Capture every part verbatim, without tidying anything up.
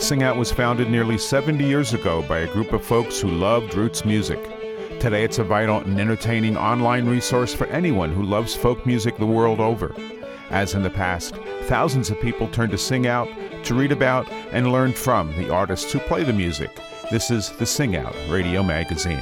Sing Out was founded nearly seventy years ago by a group of folks who loved roots music. Today it's a vital and entertaining online resource for anyone who loves folk music the world over. As in the past, thousands of people turn to Sing Out to read about and learn from the artists who play the music. This is the Sing Out Radio Magazine.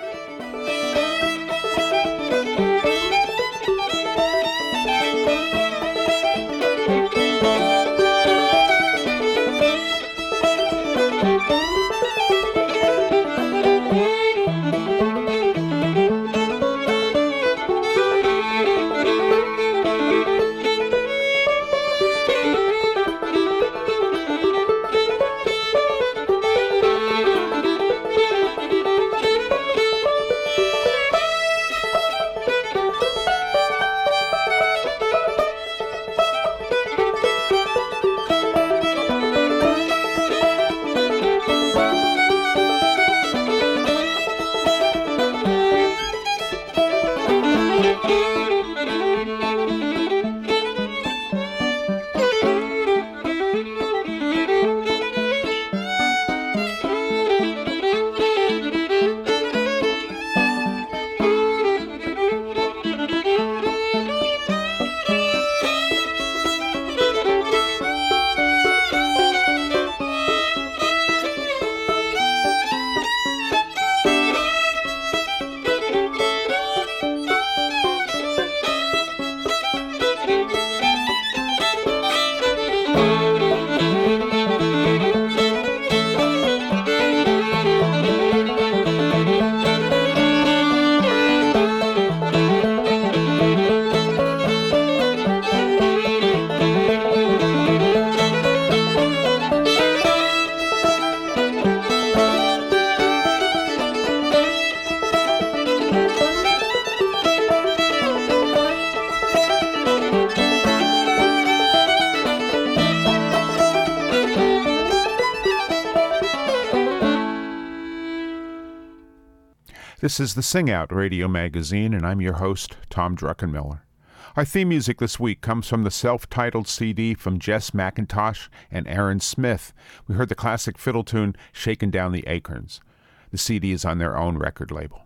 This is the Sing Out Radio Magazine, and I'm your host, Tom Druckenmiller. Our theme music this week comes from the self-titled C D from Jess McIntosh and Aaron Smith. We heard the classic fiddle tune, Shakin' Down the Acorns. The C D is on their own record label.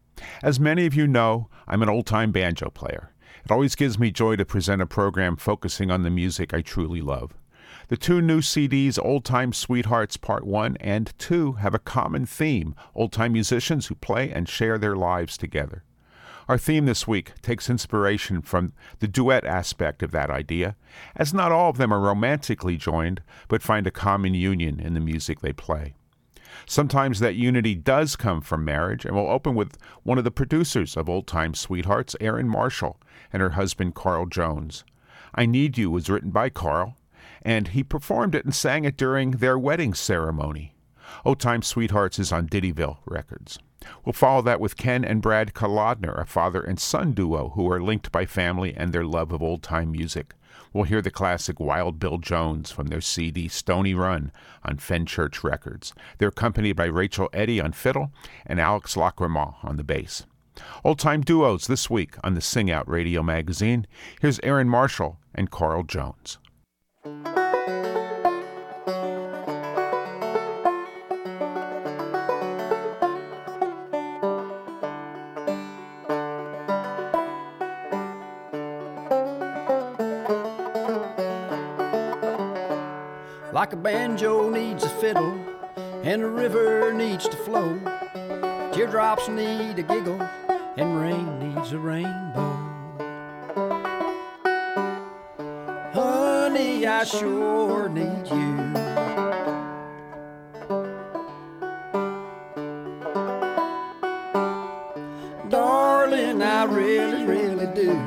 As many of you know, I'm an old-time banjo player. It always gives me joy to present a program focusing on the music I truly love. The two new C Ds, Old Time Sweethearts Part one and two, have a common theme, old-time musicians who play and share their lives together. Our theme this week takes inspiration from the duet aspect of that idea, as not all of them are romantically joined, but find a common union in the music they play. Sometimes that unity does come from marriage, and we'll open with one of the producers of Old Time Sweethearts, Erin Marshall, and her husband, Carl Jones. I Need You was written by Carl, and he performed it and sang it during their wedding ceremony. Old Time Sweethearts is on Diddyville Records. We'll follow that with Ken and Brad Kolodner, a father and son duo who are linked by family and their love of old-time music. We'll hear the classic Wild Bill Jones from their C D Stony Run on Fenchurch Records. They're accompanied by Rachel Eddy on fiddle and Alex Lacremont on the bass. Old-time duos this week on the Sing Out Radio Magazine. Here's Erin Marshall and Carl Jones. Like a banjo needs a fiddle, and a river needs to flow. Teardrops need a giggle, and rain needs a rainbow. Honey, I sure need you. Darling, I really, really do.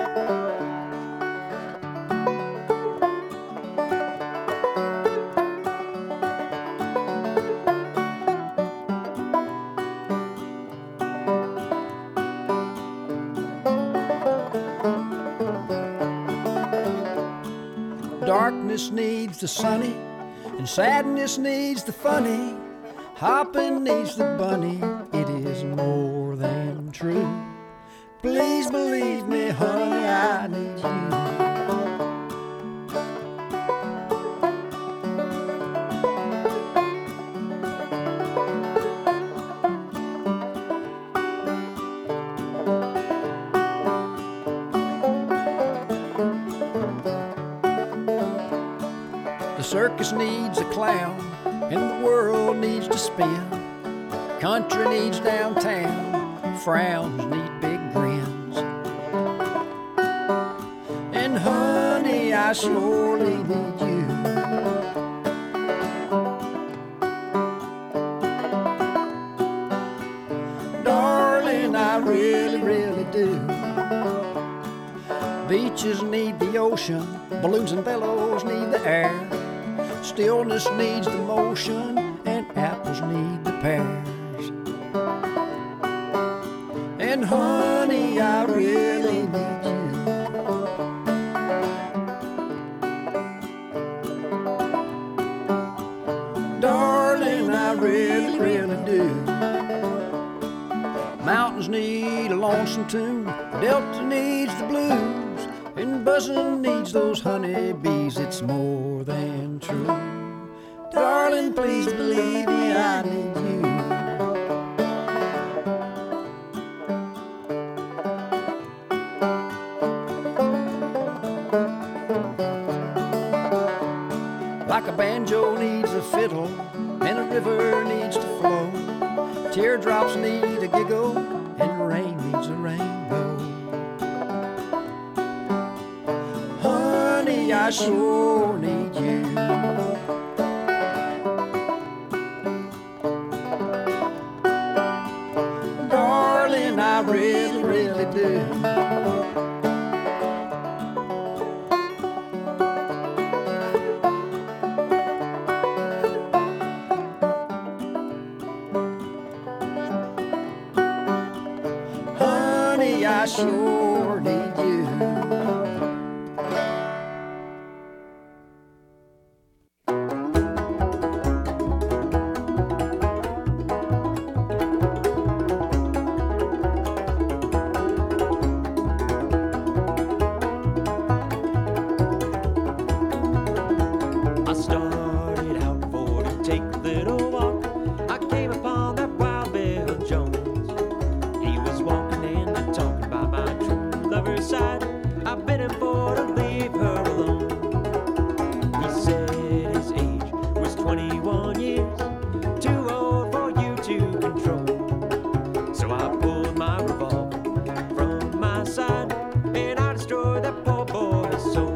Darkness needs the sunny, and sadness needs the funny. Hopping needs the bunny, it is more than true. Please believe me, honey, I need you. circus needs a clown, and the world needs to spin. Country needs downtown, frowns need big grins. And honey, I surely need you. Darling, I really, really do. Beaches need the ocean, balloons and bellows need the air. Stillness needs the motion, and apples need the pears. And honey, I really need you. Darling, I really, really do. Mountains need a lonesome tune, Delta needs the blues, and buzzing needs those honeybees. It's more than true. Darling, please believe me, I need you. Like a banjo needs a fiddle, and a river needs to flow. Teardrops need a giggle, and rain needs a rainbow. Honey, I sure need you. Darling, I really, really do. Honey, I sure need you. I started out for to take a little walk. I came upon that Wild Bill Jones. He was walking and talking by my true lover's side. I bid him for to leave her alone. He said his age was twenty-one years, too old for you to control. So I pulled my revolver from my side, and I destroyed that poor boy's soul.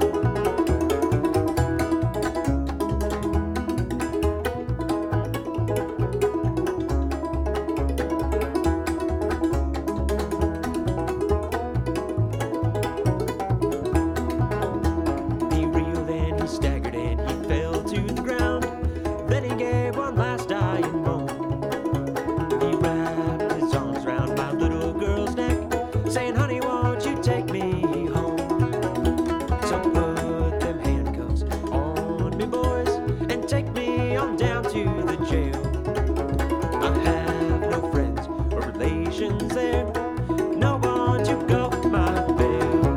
He reeled and he staggered and he fell to the ground. Then he gave one last dying moan. He wrapped his arms round my little girl's neck, saying, honey, won't you take me home? So put them handcuffs on me, boys, and take me on down to the jail. I have no friends or relations there, no one to go my bail.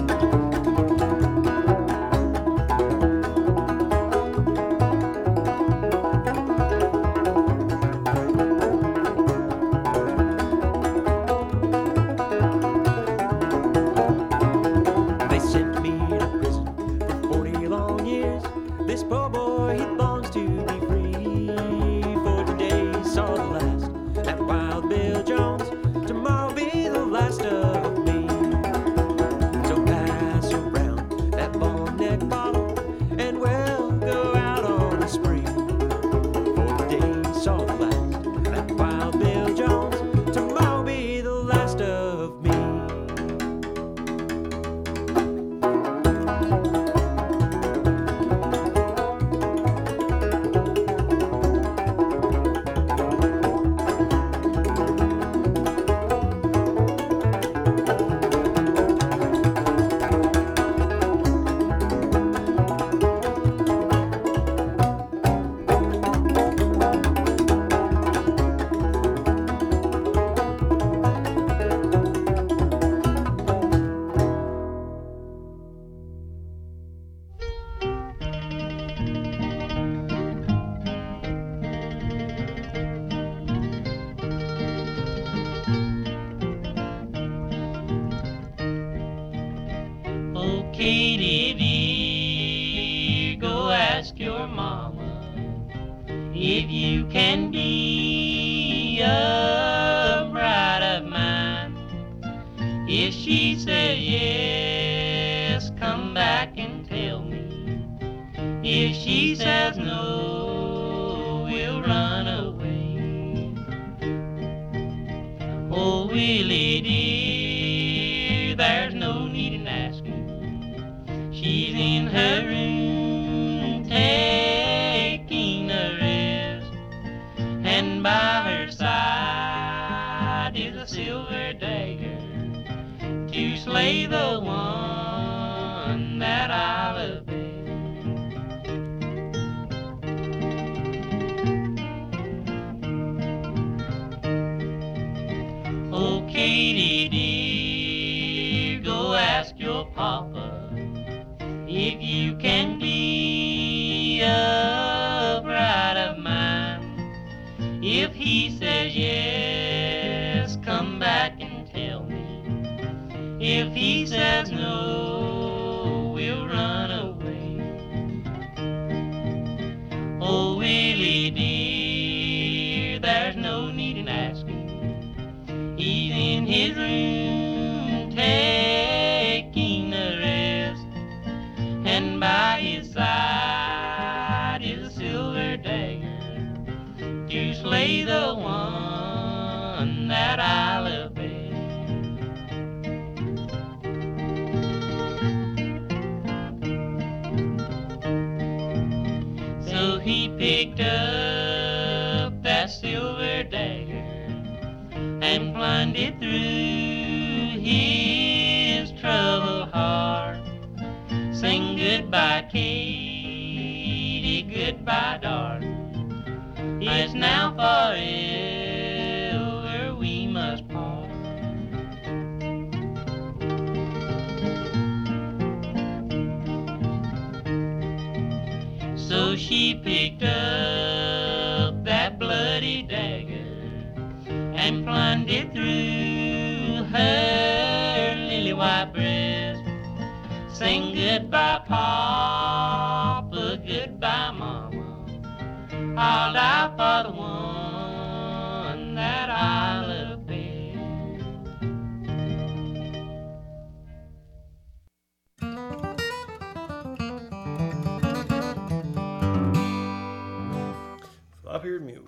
They sent me to prison for forty long years. This poor boy, he longs to be free. For today saw the last, that Wild Bill Jones. Tomorrow be the last of me. So pass around that long neck bottle, and we'll go out on a spree. For today saw the last, that Wild Bill Jones. Tomorrow be the last of me. Oh, Katie, go ask your mama, if you can be a bride of mine. If she says yes, come back and tell me. If she says no, we'll run away. Oh, Willie dear, there's no need in asking. She's in her room taking a rest, and by her side is a silver dagger to slay the one that I love best. Oh, Katie dear, go ask your papa if you can be a bride of mine. If he says yes, come back and tell me. If he says no, we'll run away. Oh, Willie dear, there's no need in asking. He's in his room taking a rest, and by his side is a silver dagger to slay the one that I love best. So he picked up that silver dagger and plunged it through his troubled heart. Sing goodbye, Katie, goodbye, darling. It's now forever we must part. So she picked up that bloody dagger and plunged it through her lily white breast. Sing goodbye, Papa, goodbye, Mama. I'll die for the one that I love best. Flop-eared mule.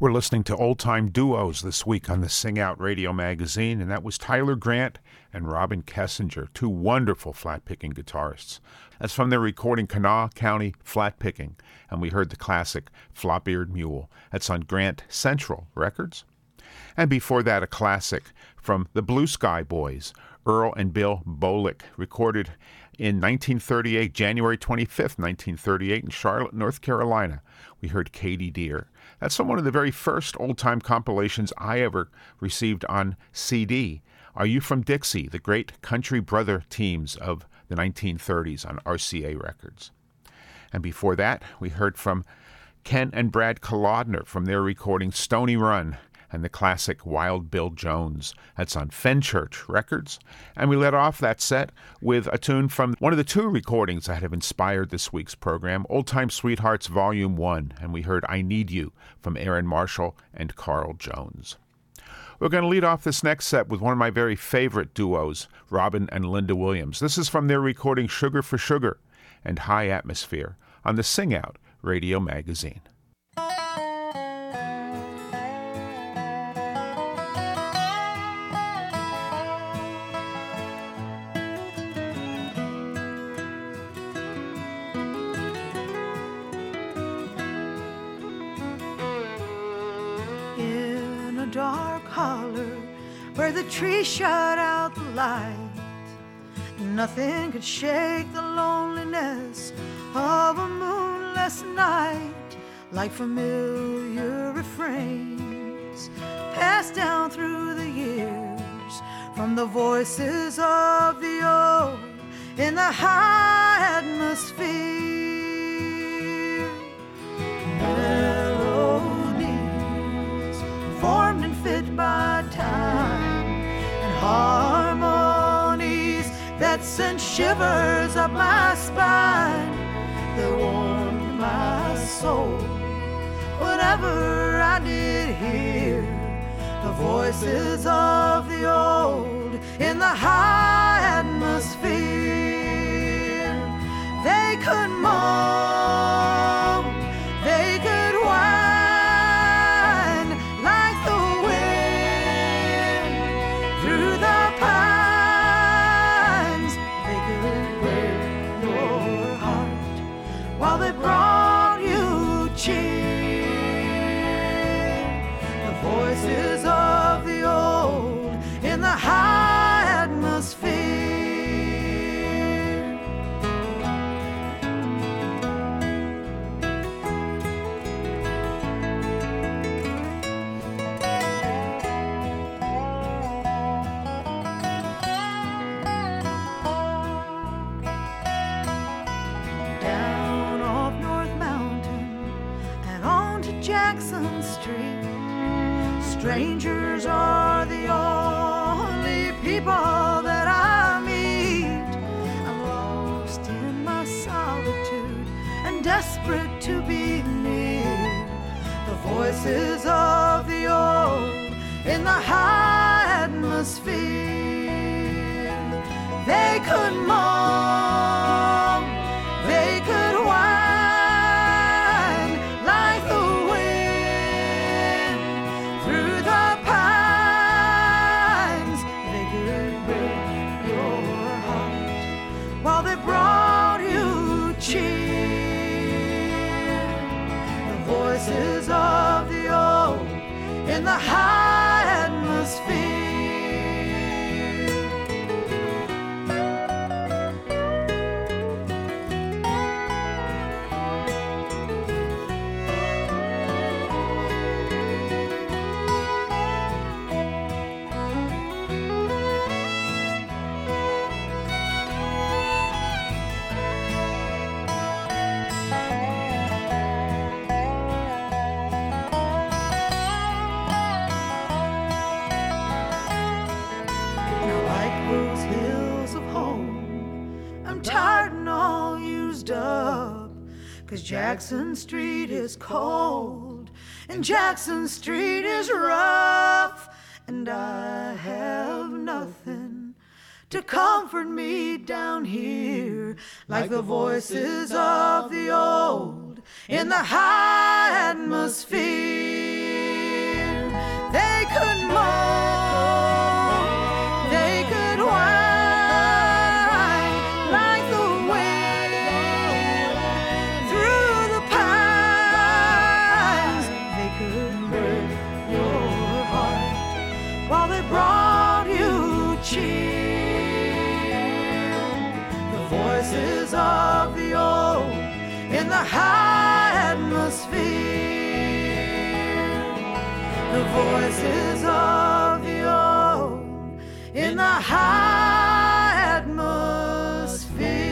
We're listening to old-time duos this week on the Sing Out Radio Magazine, and that was Tyler Grant and Robin Kessinger, two wonderful flat-picking guitarists. That's from their recording Kanawha County Flat Picking, and we heard the classic Flop-Eared Mule. That's on Grant Central Records. And before that, a classic from the Blue Sky Boys, Earl and Bill Bolick, recorded in nineteen thirty-eight, January twenty-fifth, nineteen thirty-eight, in Charlotte, North Carolina. We heard Katie Deer. That's from one of the very first old-time compilations I ever received on C D. Are You From Dixie, the great country brother teams of the nineteen thirties on R C A Records. And before that, we heard from Ken and Brad Kolodner from their recording Stony Run and the classic Wild Bill Jones. That's on Fenchurch Records. And we let off that set with a tune from one of the two recordings that have inspired this week's program, Old Time Sweethearts Volume one. And we heard I Need You from Aaron Marshall and Carl Jones. We're going to lead off this next set with one of my very favorite duos, Robin and Linda Williams. This is from their recording Sugar for Sugar and High Atmosphere on the Sing Out Radio Magazine. Dark holler where the trees shut out the light, nothing could shake the loneliness of a moonless night. Like familiar refrains passed down through the years from the voices of the old in the high atmosphere. Formed and fit by time, and harmonies that sent shivers up my spine, that warmed my soul whenever I did hear the voices of the old in the high atmosphere. They could moan, they could whine while they brought you cheer. The voices of the old in the high atmosphere. Jackson Street, strangers are the only people that I meet. I'm lost in my solitude and desperate to be near the voices of the old in the high atmosphere. They could moan, they could whine like the while they brought you cheer. The voices of the old in the high atmosphere. Cause Jackson Street is cold and Jackson Street is rough, and I have nothing to comfort me down here like the voices of the old in the high atmosphere. high atmosphere. The voices of the old in the high atmosphere.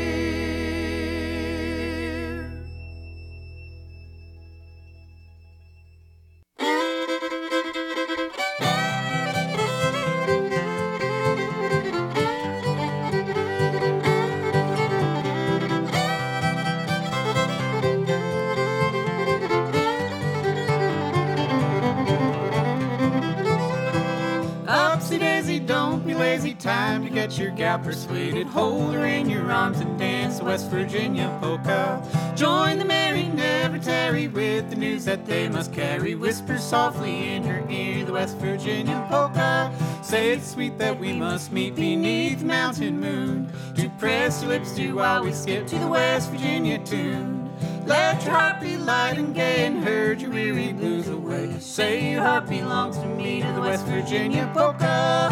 Upsy daisy, don't be lazy, time to get your gal persuaded. Hold her in your arms and dance the West Virginia polka. Join the merry, never tarry with the news that they must carry. Whisper softly in her ear the West Virginia polka. Say it's sweet that we must meet beneath the mountain moon. To press your lips to while we skip to the West Virginia tune. Let your heart be light and gay and herd your weary blues away. Say your heart belongs to me, to the West Virginia polka.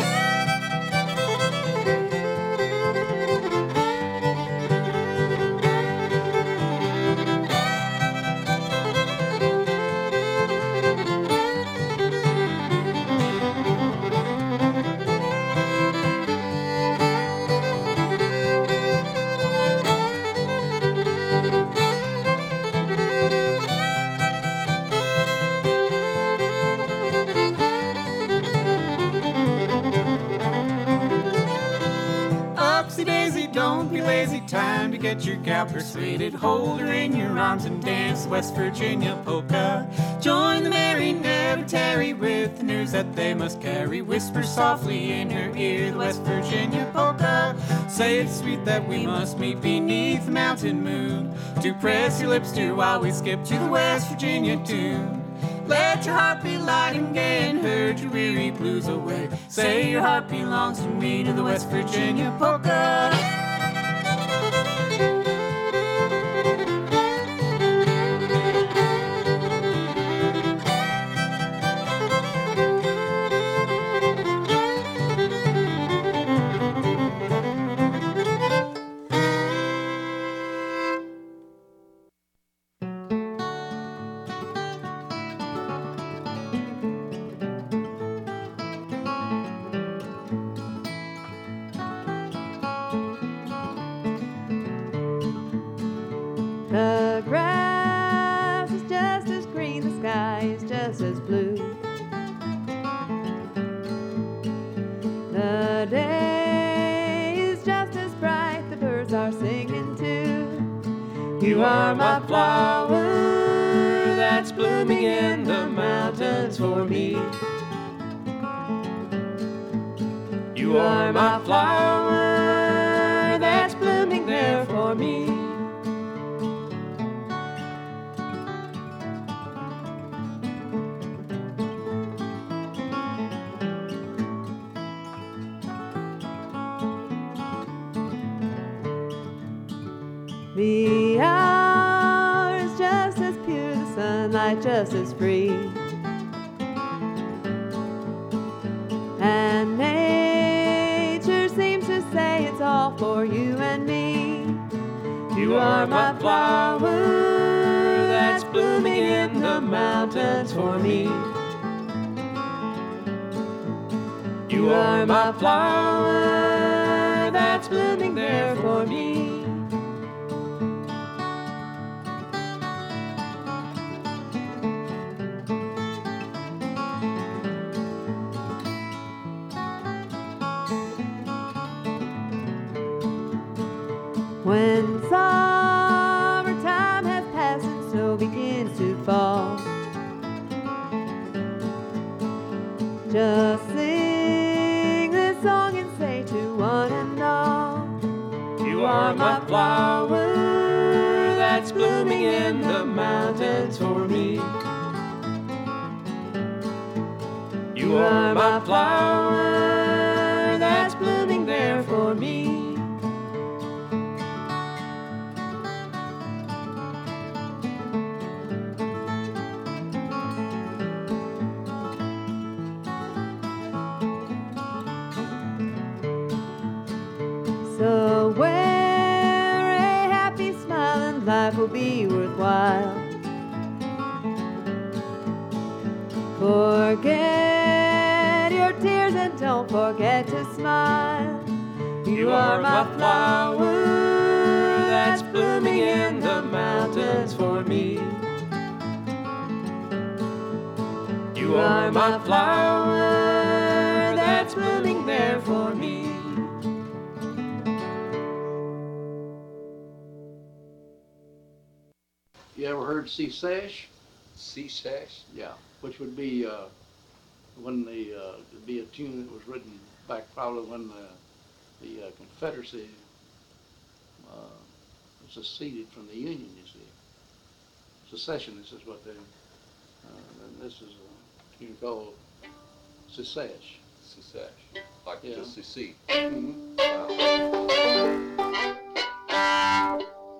Don't be lazy, time to get your gal persuaded. Hold her in your arms and dance the West Virginia polka. Join the merry, never tarry with the news that they must carry. Whisper softly in her ear the West Virginia polka. Say it's sweet that we must meet beneath the mountain moon. To press your lips to while we skip to the West Virginia tune. Let your heart be light and gay and herd your weary blues away. Say your heart belongs to me, to the West Virginia polka. The grass is just as green, the sky is just as blue. The day is just as bright, the birds are singing too. You are my flower that's blooming in the mountains for me. You are my flower that's blooming there for me. The hour is just as pure, the sunlight just as free. And nature seems to say it's all for you and me. You are my flower that's blooming in the mountains for me. You are my flower that's blooming there for me. When summertime has passed and snow begins to fall, just sing this song and say to one and all, you are my flower that's blooming in the mountains for me. You are my flower that's blooming there for me. So wear a happy smile and life will be worthwhile. Forget your tears and don't forget to smile. You are my flower that's blooming in the mountains for me. You are my flower that's blooming there for me. You ever heard Sea Sash? Sea Sash? Yeah, which would be uh, when the uh, it'd be a tune that was written back probably when the, the uh, Confederacy uh, seceded from the Union. You see, secessionists is what they. Uh, and this is a tune called Sesash. Sesash, like Yeah. to secede. Mm-hmm. Wow.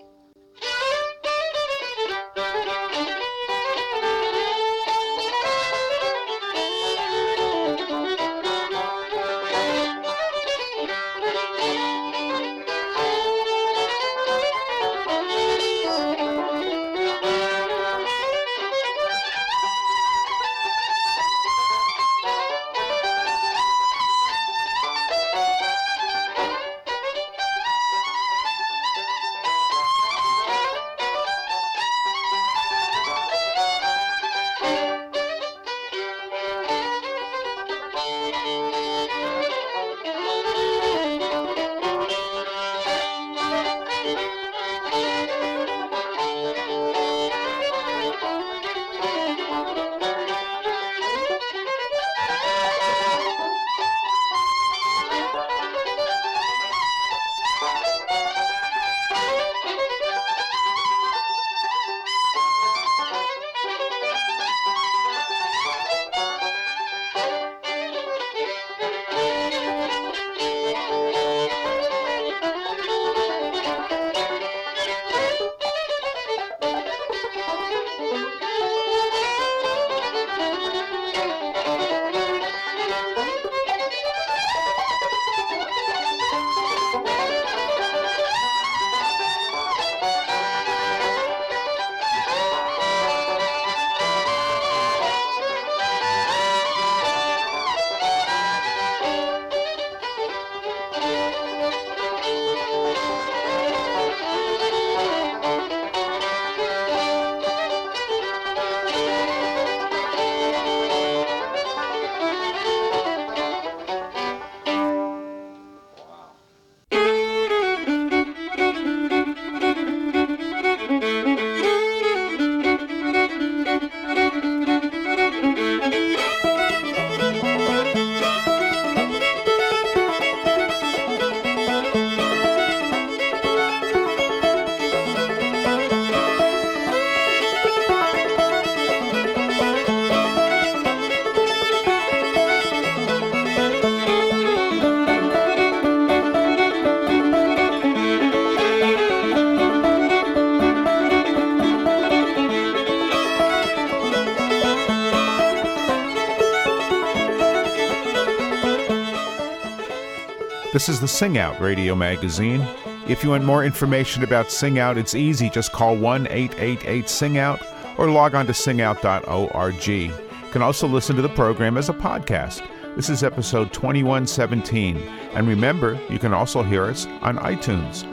This is the Sing Out Radio Magazine. If you want more information about Sing Out, it's easy. Just call one eight eight eight sing out or log on to sing out dot org. You can also listen to the program as a podcast. This is episode twenty-one seventeen. And remember, you can also hear us on iTunes.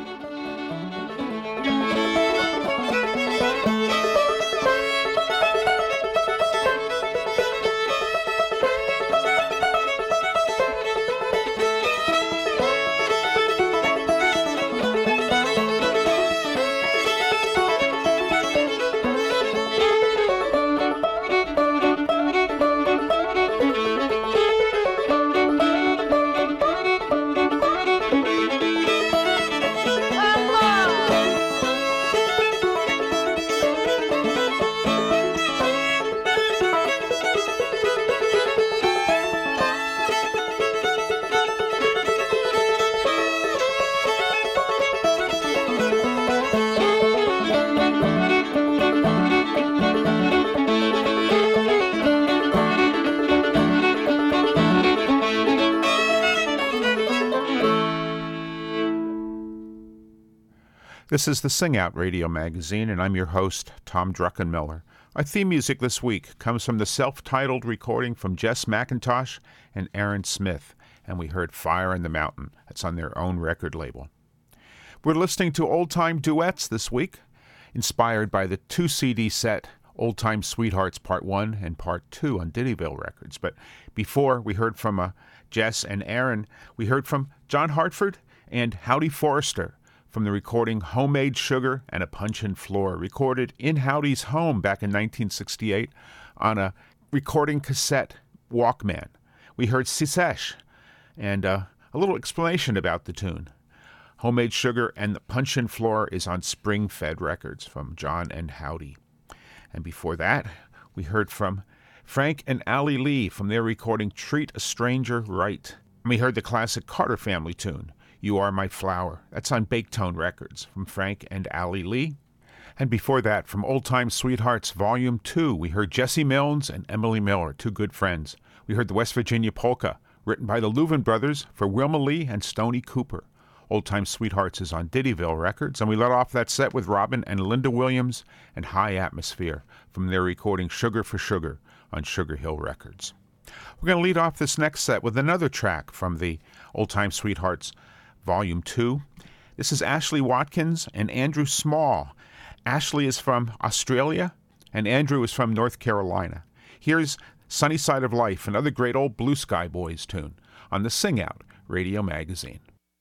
This is the Sing Out Radio Magazine, and I'm your host, Tom Druckenmiller. Our theme music this week comes from the self-titled recording from Jess McIntosh and Aaron Smith, and we heard Fire in the Mountain. That's on their own record label. We're listening to old-time duets this week, inspired by the two C D set Old Time Sweethearts Part one and Part two on Diddyville Records. But before we heard from uh, Jess and Aaron, we heard from John Hartford and Howdy Forrester from the recording Homemade Sugar and a Punchin' Floor, recorded in Howdy's home back in nineteen sixty-eight on a recording cassette Walkman. We heard Sisesh and uh, a little explanation about the tune. Homemade Sugar and the Punchin' Floor is on Spring-Fed Records from John and Howdy. And before that, we heard from Frank and Allie Lee from their recording Treat a Stranger Right. And we heard the classic Carter Family tune, You Are My Flower. That's on Baketone Records from Frank and Allie Lee. And before that, from Old Time Sweethearts Volume two, we heard Jesse Milnes and Emily Miller, two good friends. We heard the West Virginia Polka, written by the Louvin brothers for Wilma Lee and Stoney Cooper. Old Time Sweethearts is on Diddyville Records, and we let off that set with Robin and Linda Williams and High Atmosphere from their recording Sugar for Sugar on Sugar Hill Records. We're going to lead off this next set with another track from the Old Time Sweethearts Volume two. This is Ashley Watkins and Andrew Small. Ashley is from Australia, and Andrew is from North Carolina. Here's Sunny Side of Life, another great old Blue Sky Boys tune on the Sing Out Radio Magazine.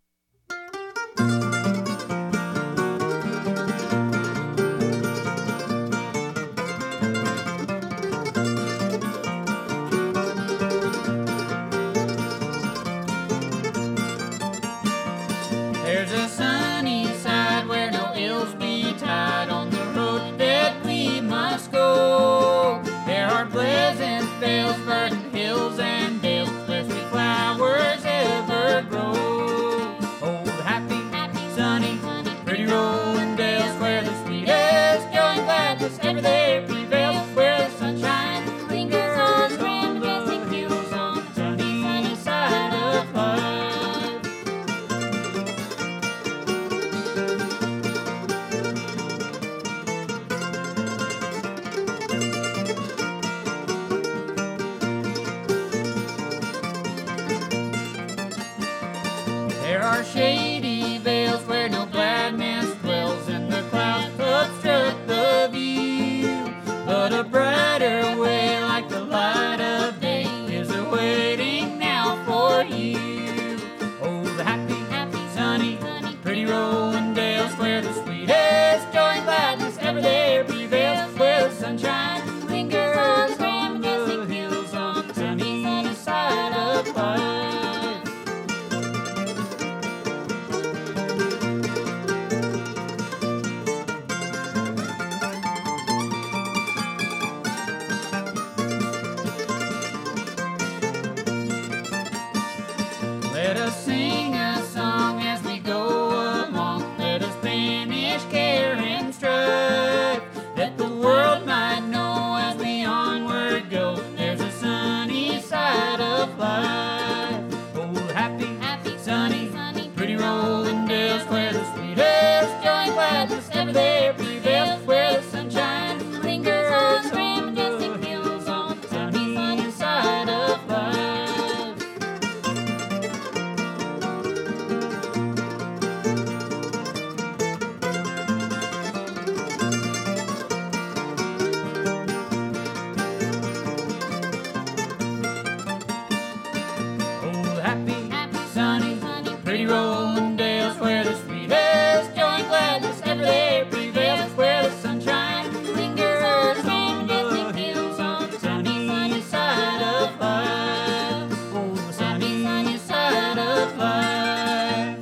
There's a sunny side where no ills be tied on the road that we must go. There are pleasant vales, verdant hills and dales where sweet flowers ever grow. Oh, the happy, happy, sunny, pretty rolling dales where the sweetest joy and gladness ever there prevails, where the sunshine lingers on the majestic hills on the sunny, sunny side of life. There are shady vales where no gladness dwells, and the clouds obstruct the view. But a brighter way, like the light of day, is awaiting now for you. Oh, the happy, happy, sunny, pretty rolling dales where the sweetest joy and gladness ever there prevails, where the sunshine lingers on the hills on the sunny, sunny side of life. Let us sing a song as we go along. Let us banish care and strife, that the world might know as we onward go. There's a sunny side of life. Oh, happy, happy, sunny, pretty rolling dales where the sweetest joy and gladness ever there prevails, where the sunshine lingers on the majestic hills on the sunny, sunny side of life. Oh, happy, happy, sunny, pretty rolling dales where the sweetest joy and gladness ever there prevails, where the sunshine lingers on the hills on the sunny, sunny side of life. Oh, the sunny, sunny side of life.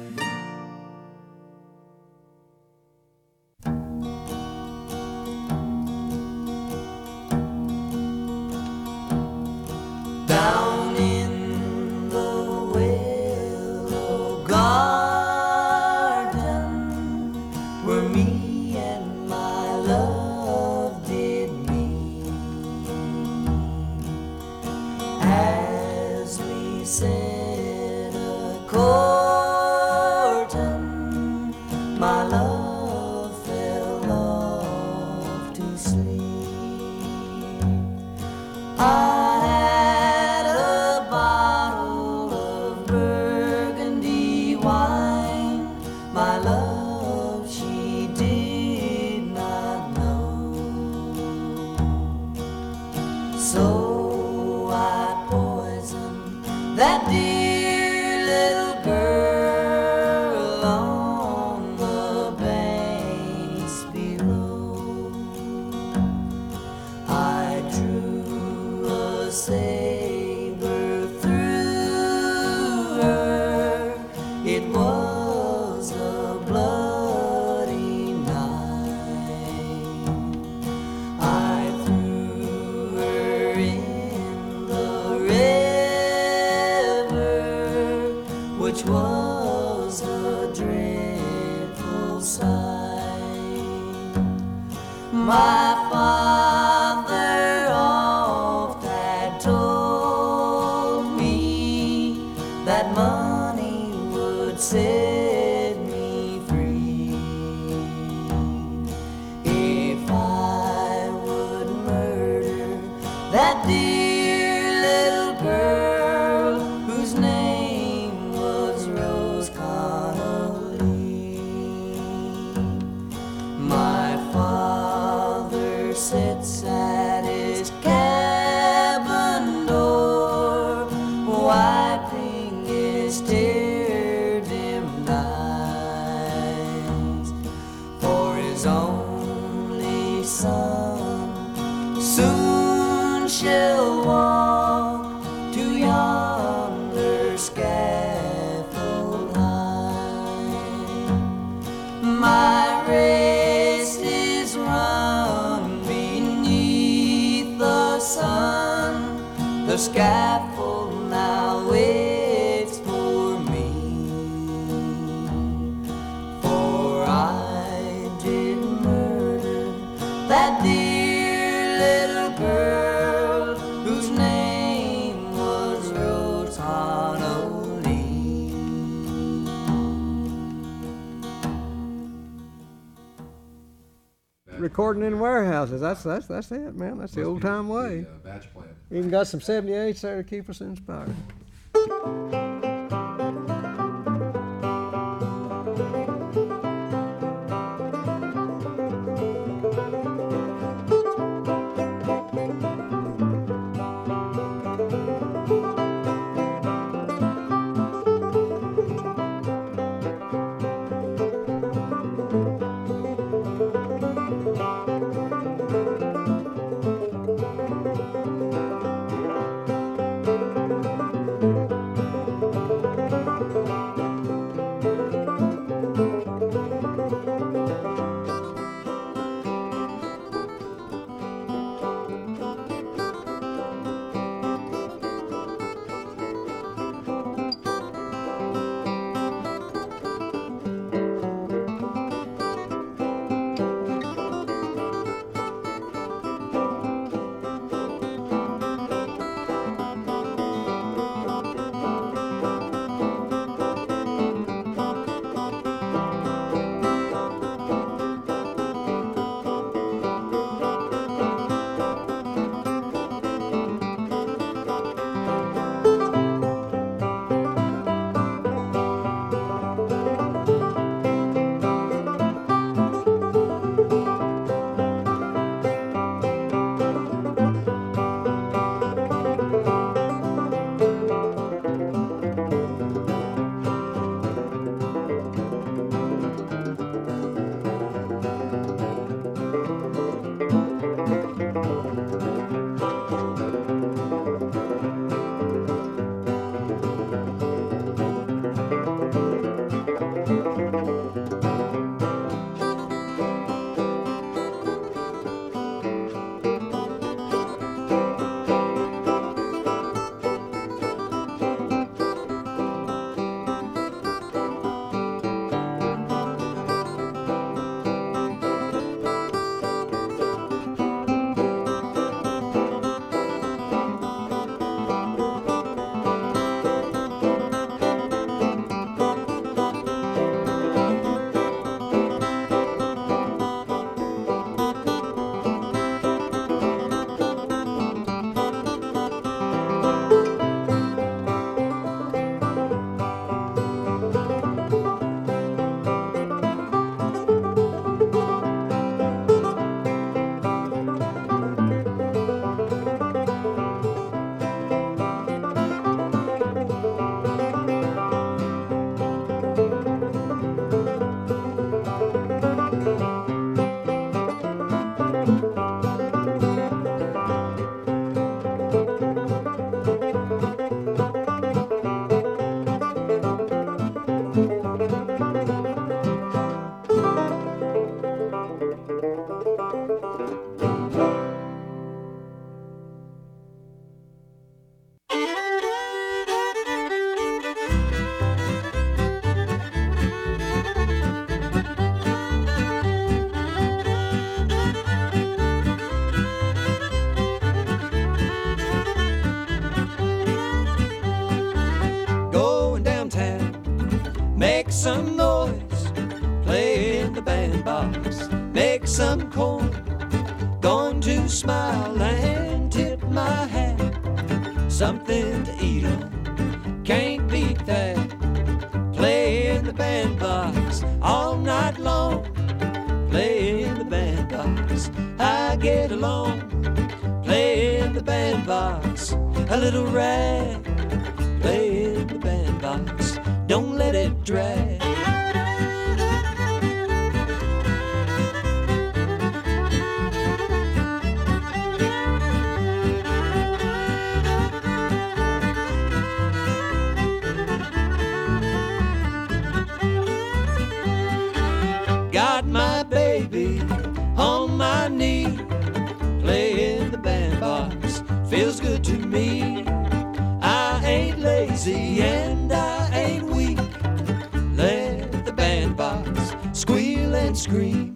Down in the willow garden, where me and my love did meet, as we sat a courting, my love that dear little girl on the banks below. I drew a saber through her. It was a bloody night. I threw her in the river, which was a dreadful sight. My father oft had told me that money would set me free if I would murder that dear little girl whose name was Rose Connolly. My father sits at his cabin door, wiping his tear-dimmed eyes, for his only son soon shall walk to yonder scaffold high. My race is run beneath the sun, the scaffold now waits for me, for I did murder that dear little girl whose name was Rose Connolly. Recording in warehouses. That's that's that's it, man. That's the old time way. The, uh, batch plan. Even got some seventy-eights there to keep us inspired. some noise, playing the bandbox, make some coin, going to smile and tip my hat, something to eat on, can't beat that, playing the bandbox all night long, playing the bandbox, I get along, playing the bandbox, a little rag, playing the bandbox, don't let it drag. Got my baby on my knee, playing the bandbox, feels good to me. I ain't lazy and I ain't weak, let the bandbox squeal and scream.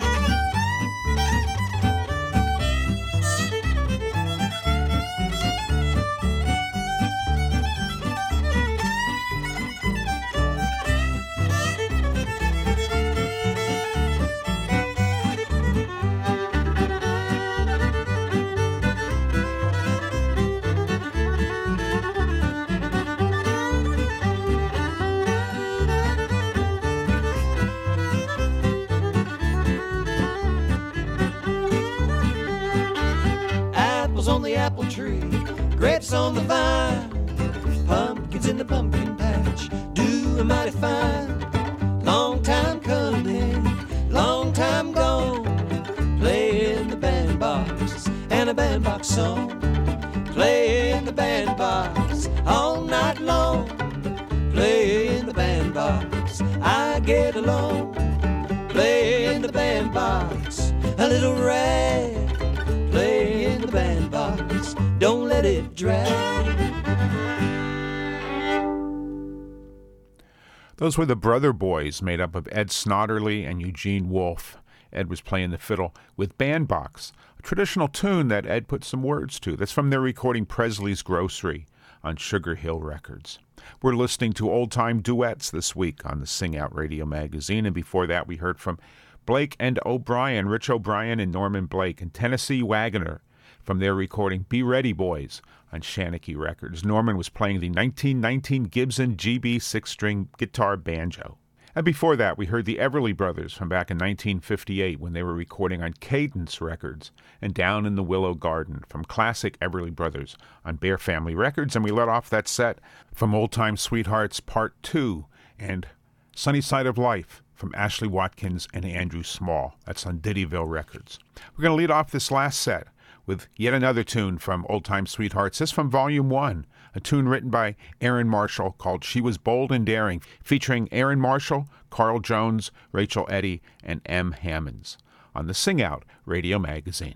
On the apple tree, grapes on the vine, pumpkins in the pumpkin patch, doing mighty fine. Long time coming, long time gone, playing the bandbox and a bandbox song, playing the bandbox all night long, playing the bandbox, I get along, playing the bandbox, a little rag, playing the bandbox, don't let it drag. Those were the Brother Boys, made up of Ed Snodderly and Eugene Wolfe. Ed was playing the fiddle with bandbox, a traditional tune that Ed put some words to. That's from their recording Presley's Grocery on Sugar Hill Records. We're listening to old-time duets this week on the Sing Out Radio magazine, and before that we heard from Blake and O'Brien, Rich O'Brien and Norman Blake, and Tennessee Wagoner from their recording Be Ready Boys on Shanachie Records. Norman was playing the nineteen nineteen Gibson G B six-string guitar banjo. And before that, we heard the Everly Brothers from back in nineteen fifty-eight when they were recording on Cadence Records and Down in the Willow Garden from classic Everly Brothers on Bear Family Records. And we let off that set from Old Time Sweethearts Part two and Sunny Side of Life from Ashley Watkins and Andrew Small. That's on Diddyville Records. We're going to lead off this last set with yet another tune from Old Time Sweethearts. This from Volume one, a tune written by Aaron Marshall called She Was Bold and Daring, featuring Aaron Marshall, Carl Jones, Rachel Eddy, and M. Hammonds on the Sing Out Radio magazine.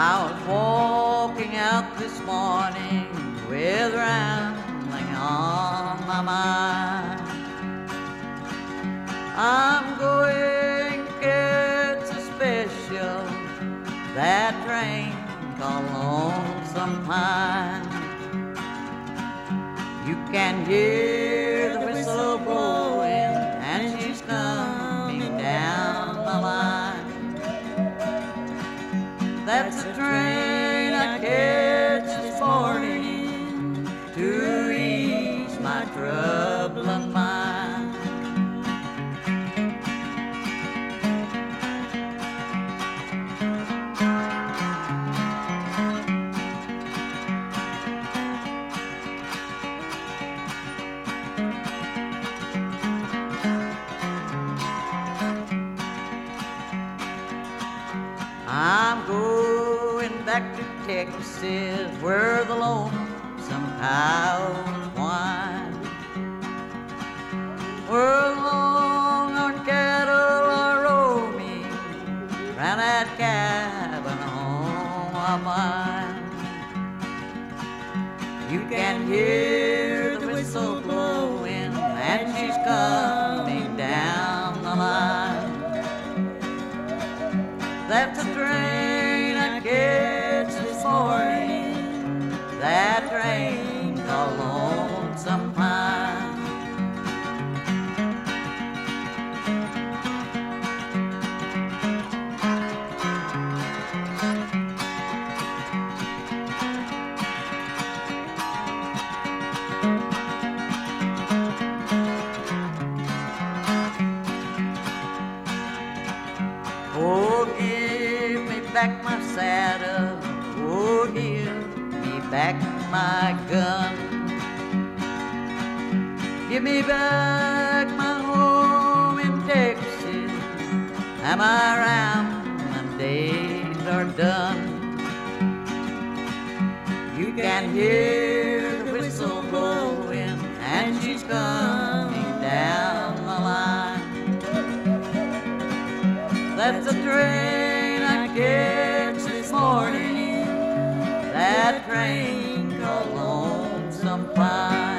I was walking out this morning with rambling on my mind. I'm going to catch a special, that train called Lonesome Pine. You can hear the whistle blowing and she's coming down the line. That's the train I catch this morning to ease my troubling mind. I'm going back to Texas where the lonesome cows whine, where the longhorn cattle are roaming round that cabin home of mine. You can hear the whistle blowing and she's coming down the line. That's a train I catch this morning, that train called Lonesome Pine. Oh, give me back my saddle, oh, give me back my gun. Give me back my home in Texas, and my rambling days are done. You can hear the whistle blowing, and she's coming down the line. That's a train I catch this morning, that train called Lonesome Pine.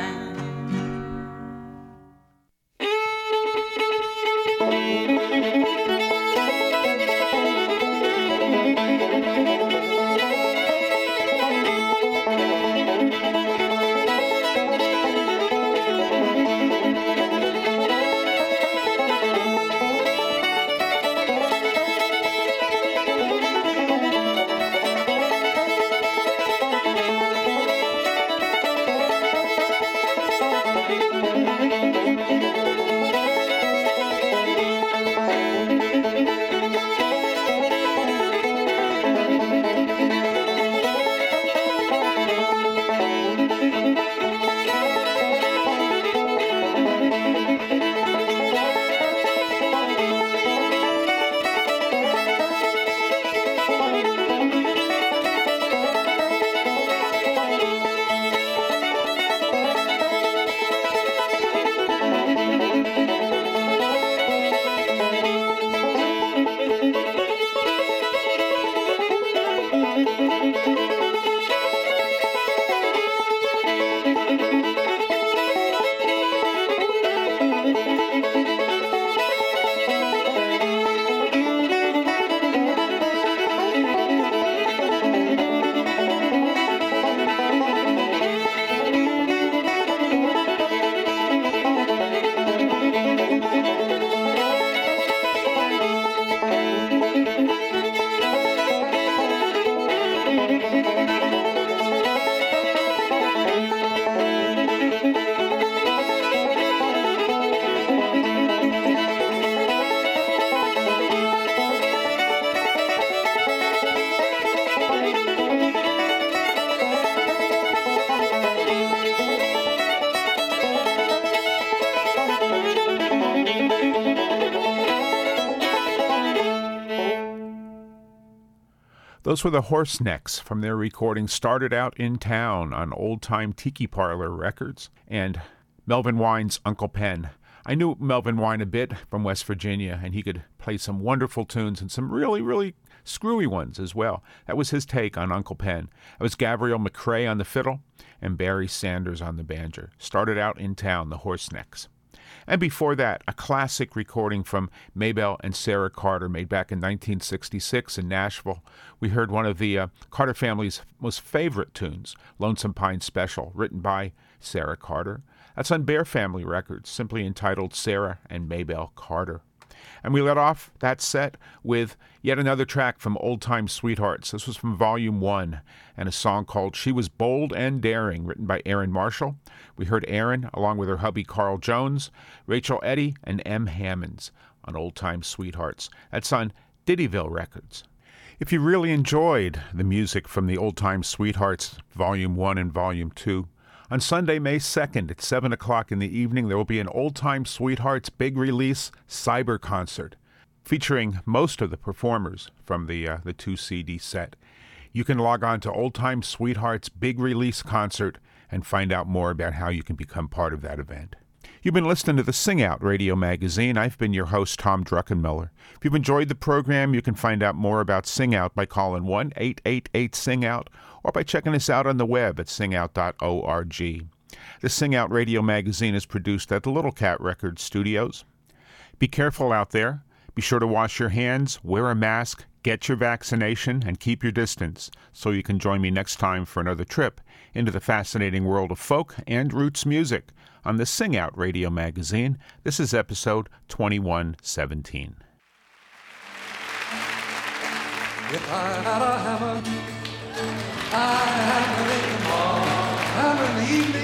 Those were the Horse Necks from their recording Started Out in Town on Old Time Tiki Parlor Records, and Melvin Wine's Uncle Pen. I knew Melvin Wine a bit from West Virginia, and he could play some wonderful tunes and some really, really screwy ones as well. That was his take on Uncle Pen. It was Gabriel McRae on the fiddle and Barry Sanders on the banjo. Started out in town, the Horsenecks. And before that, a classic recording from Maybelle and Sarah Carter made back in nineteen sixty-six in Nashville. We heard one of the uh, Carter family's most favorite tunes, Lonesome Pine Special, written by Sarah Carter. That's on Bear Family Records, simply entitled Sarah and Maybelle Carter. And we let off that set with yet another track from Old Time Sweethearts. This was from Volume one, and a song called She Was Bold and Daring, written by Erin Marshall. We heard Erin, along with her hubby Carl Jones, Rachel Eddy, and M. Hammonds on Old Time Sweethearts. That's on Diddyville Records. If you really enjoyed the music from the Old Time Sweethearts, Volume one and Volume two, on Sunday, May second at seven o'clock in the evening, there will be an Old Time Sweethearts big release cyber concert featuring most of the performers from the uh, the two C D set. You can log on to Old Time Sweethearts big release concert and find out more about how you can become part of that event. You've been listening to the Sing Out Radio Magazine. I've been your host, Tom Druckenmiller. If you've enjoyed the program, you can find out more about Sing Out by calling one eight eight eight sing out or by checking us out on the web at sing out dot org. The Sing Out Radio Magazine is produced at the Little Cat Records studios. Be careful out there. Be sure to wash your hands, wear a mask, get your vaccination, and keep your distance so you can join me next time for another trip into the fascinating world of folk and roots music on the Sing Out Radio Magazine. This is episode twenty-one seventeen. If I had a hammer, I'd hammer it tomorrow, hammer in the evening.